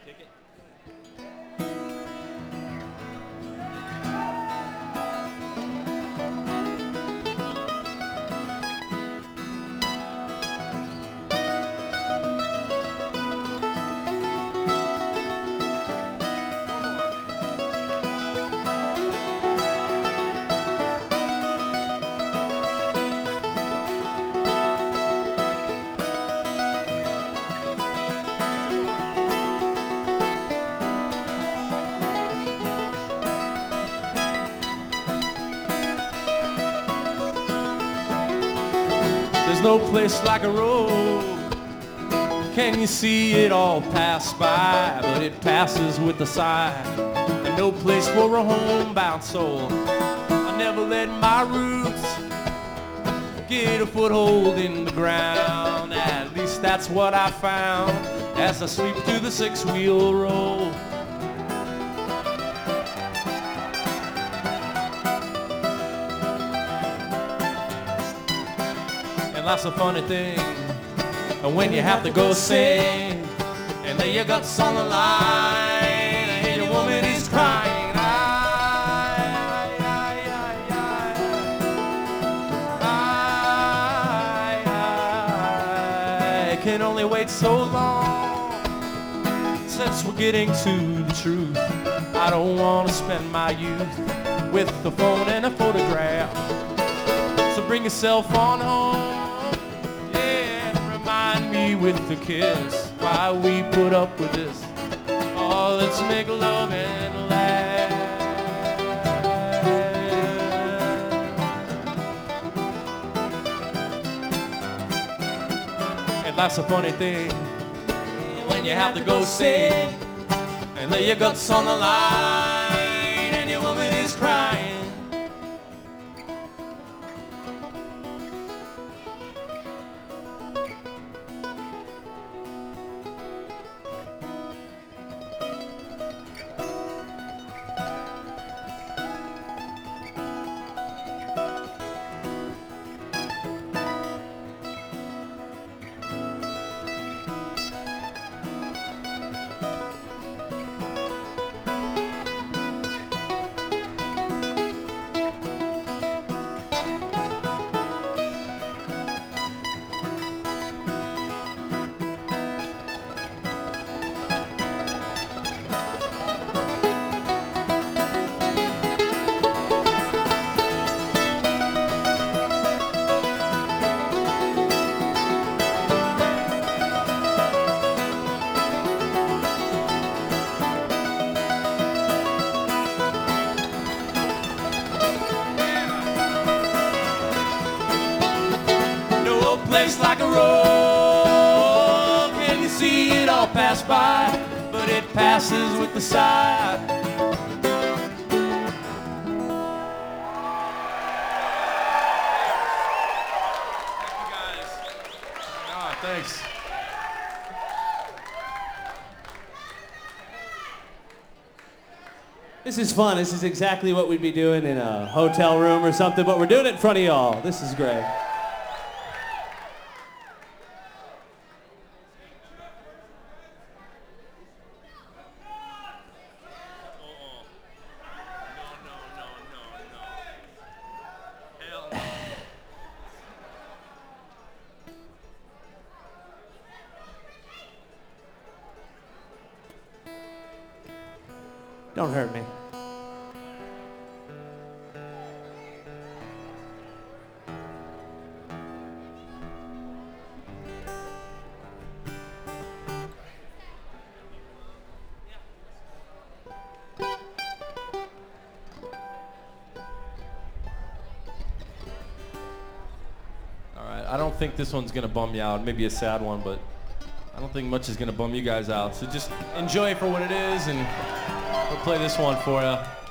There's no place like a road. Can you see it all pass by? But it passes with a sigh. And no place for a homebound soul. I never let my roots get a foothold in the ground. At least that's what I found as I sweep through the six-wheel road. And life's a funny thing, and when you have to go sing and lay your guts on the line, and your woman is crying, I can only wait so long since we're getting to the truth. I don't want to spend my youth with the phone and a photograph. So bring yourself on home, me with the kiss. Why we put up with this? Oh, let's make love and laugh. And life's a funny thing when you have to go sing and lay your guts on the line, and your woman is crying. Place like a road, can you see it all pass by? But it passes with the sigh. Thank you guys. Oh, thanks. This is fun. This is exactly what we'd be doing in a hotel room or something, but we're doing it in front of y'all. This is great. Don't hurt me. All right, I don't think this one's gonna bum you out. Maybe a sad one, but I don't think much is gonna bum you guys out. So just enjoy it for what it is, and we'll play this one for you.